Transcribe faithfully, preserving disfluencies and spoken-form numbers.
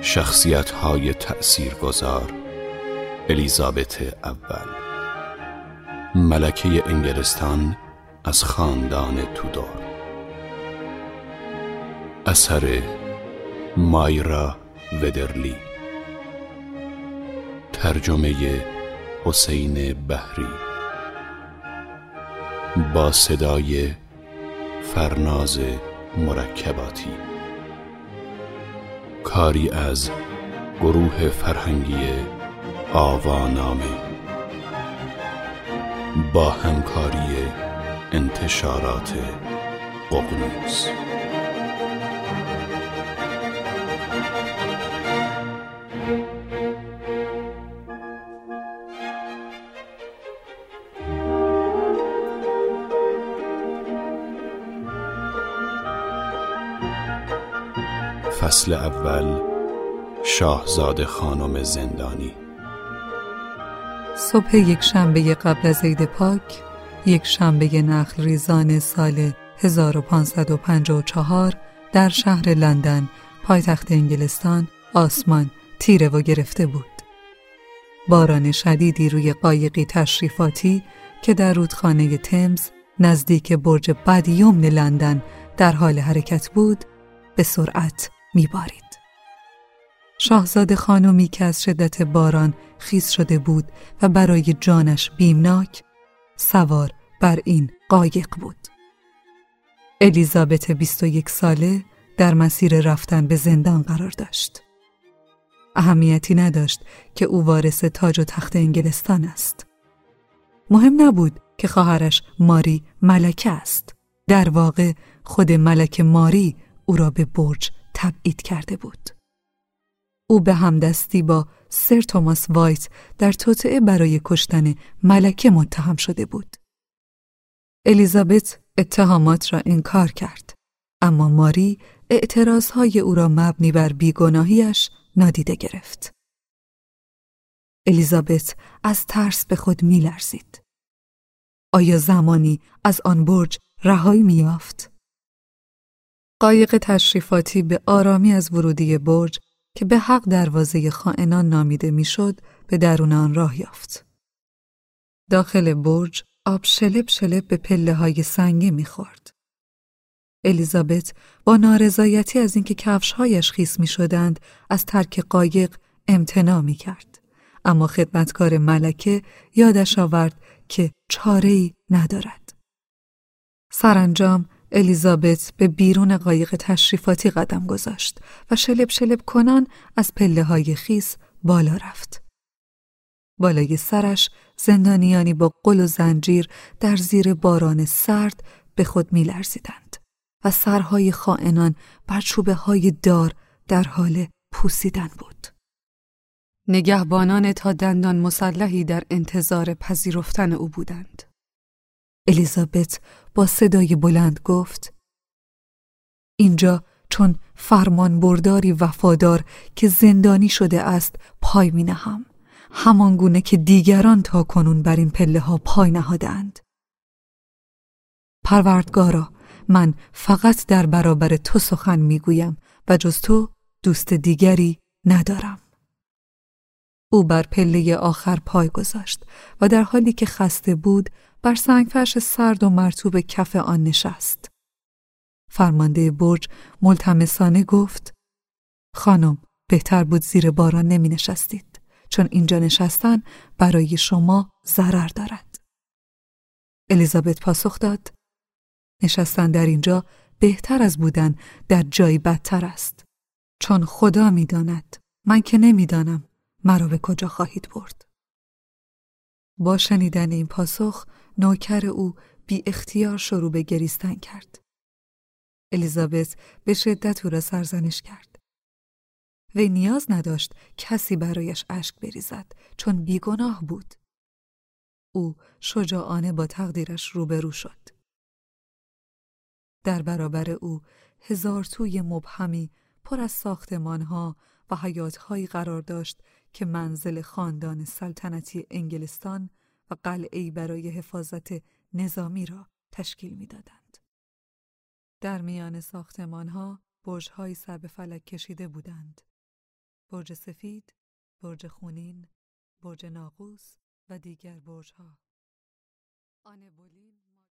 شخصیت‌های تأثیرگذار: الیزابت اول، ملکه انگلستان از خاندان تودور. اثر مایرا ودرلی، ترجمه حسین بحری، با صدای فرناز مرکباتی. کاری از گروه فرهنگی آوانامه با همکاری انتشارات ققنوس. فصل اول: شاهزاده خانم زندانی. صبح یک شنبه قبل از عید پاک، یک شنبه نخل ریزان سال هزار و پانصد و پنجاه و چهار در شهر لندن، پایتخت انگلستان، آسمان تیره و گرفته بود. باران شدیدی روی قایقی تشریفاتی که در رودخانه تمز نزدیک برج بدیومن لندن در حال حرکت بود، به سرعت میبارید. شاهزاده خانمی که از شدت باران خیس شده بود و برای جانش بیمناک سوار بر این قایق بود. الیزابت بیست و یک ساله در مسیر رفتن به زندان قرار داشت. اهمیتی نداشت که او وارث تاج و تخت انگلستان است. مهم نبود که خواهرش ماری ملکه است. در واقع خود ملکه ماری او را به برج تبعید کرده بود. او به همدستی با سر توماس وایت در توطئه برای کشتن ملکه متهم شده بود. الیزابت اتهامات را انکار کرد، اما ماری اعتراضهای او را مبنی بر بیگناهیش نادیده گرفت. الیزابت از ترس به خود می لرزید. آیا زمانی از آن برج رهایی می یافت؟ قایق تشریفاتی به آرامی از ورودی برج که به حق دروازه خائنان نامیده میشد به درون آن راه یافت. داخل برج آب شلب شلب به پله های سنگی میخورد. الیزابت با نارضایتی از اینکه کفش‌هایش خیس میشدند از ترک قایق امتناع میکرد، اما خدمتکار ملکه یادش آورد که چاره‌ای ندارد. سرانجام الیزابت به بیرون قایق تشریفاتی قدم گذاشت و شلب شلب کنان از پله های خیس بالا رفت. بالای سرش زندانیانی با قل و زنجیر در زیر باران سرد به خود می لرزیدند و سرهای خائنان بر چوبه های دار در حال پوسیدن بود. نگهبانان تا دندان مسلحی در انتظار پذیرفتن او بودند. الیزابت با صدای بلند گفت: اینجا چون فرمان برداری وفادار که زندانی شده است پای می نهم، همان گونه که دیگران تا کنون بر این پله ها پای نهادند. پروردگارا، من فقط در برابر تو سخن می گویم و جز تو دوست دیگری ندارم. او بر پله آخر پای گذاشت و در حالی که خسته بود بر سنگفرش سرد و مرطوب کف آن نشست. فرمانده برج ملتمسانه گفت: خانم، بهتر بود زیر باران نمی نشستید، چون اینجا نشستن برای شما ضرر دارد. الیزابت پاسخ داد: نشستن در اینجا بهتر از بودن در جایی بدتر است، چون خدا می داند، من که نمی دانم مرا به کجا خواهید برد. با شنیدن این پاسخ نوکر او بی اختیار شروع به گریستن کرد. الیزابت به شدت او را سرزنش کرد. وی نیاز نداشت کسی برایش اشک بریزد، چون بیگناه بود. او شجاعانه با تقدیرش روبرو شد. در برابر او هزار توی مبهمی پر از ساختمانها و حیاطهایی قرار داشت که منزل خاندان سلطنتی انگلستان و قلعه‌ای برای حفاظت نظامی را تشکیل می‌دادند. در میان ساختمان‌ها برج‌هایی سر به فلک کشیده بودند. برج سفید، برج خونین، برج ناقوس و دیگر برج‌ها. آنه بولین